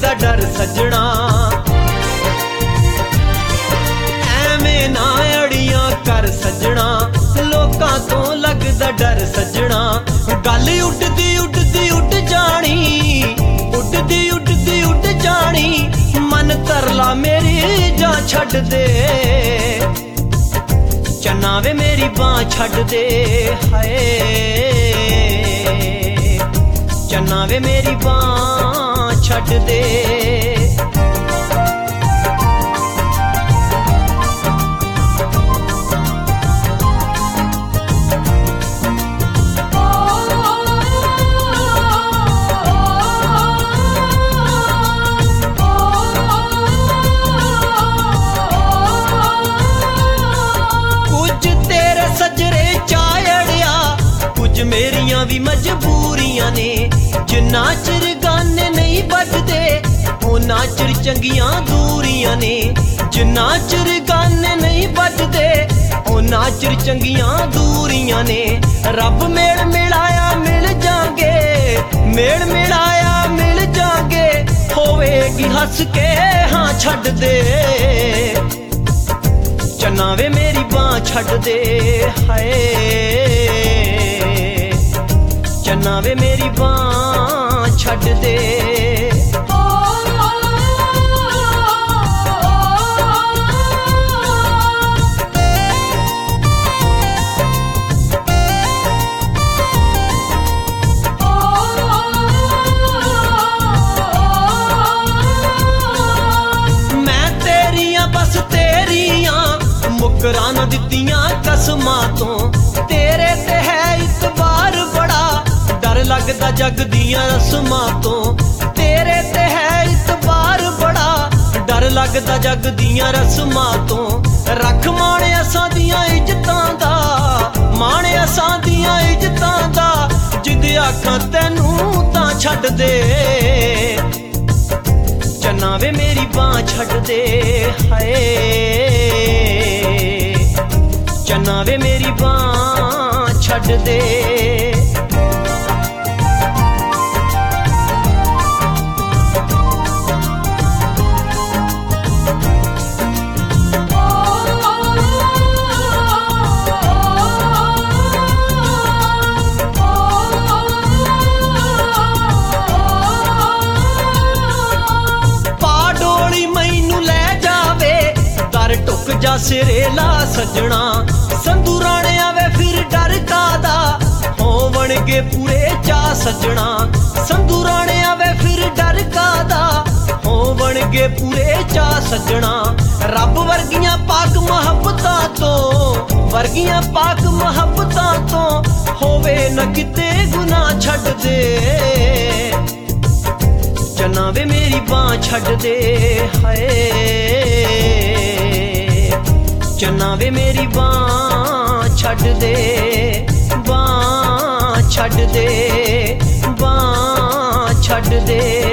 लगदा डर सजना, एवें ना अड़ियां कर सजना, लोकां तो लगदा डर सजना। गल उड्डदी उड्डदी उड्ड जानी, उड्डदी उड्डदी उड्ड जानी, मन तरला मेरी जा छड्ड दे, चन्ना वे मेरी बांह छड्ड दे, हाय चन्ना वे मेरी बांह छड्ड दे। मेरियां भी मजबूरियां ने, जिन्ना चिर गाने नहीं बजदे उन्ना चिर चंगियां दूरियां ने, जिन्ना चिर गाने नहीं बजदे उन्ना चिर चंगियां दूरियां ने। रब मेल मिलाया मिल जांगे, मेल मिलाया मिल जांगे, होवेगी हस के हाँ छड्ड दे, चन्ना वे मेरी बांह छड्ड दे, हाय चन्ना वे मेरी बांह छड्ड दे। मैं तेरियां बस तेरियां मुकरां ना दित्तियां कसमां तो, तेरे ते है इतबार बड़ा डर लगदा जग दियां रस्मां तो, तेरे ते है इतबार बड़ा डर लगदा जग दियां रस्मां तो। रख माणे असां दियां इज्जतां दा, माणे असां दियां इज्जतां दा, जिद आखां तैनूं तां छड्ड दे, चन्ना वे मेरी बांह छड्ड दे, हाय चन्ना वे मेरी बांह छड्ड दे। टुक जा सिरे ला सजना, संधू राणे आवे फिर डर कादा, होवणगे पूरे चा सजना, संधू राणे आवे फिर डर कादा, होवणगे पूरे चा सजना। रब वर्गियां पाक मुहब्बतां तो, वर्गियां पाक मुहब्बतां तो, होवे न किते गुनाह छड्ड दे, चन्ना वे मेरी बांह छड्ड दे, हाय चन्ना वे मेरी बांह छड्ड दे, बांह छड्ड दे, बांह छड्ड दे।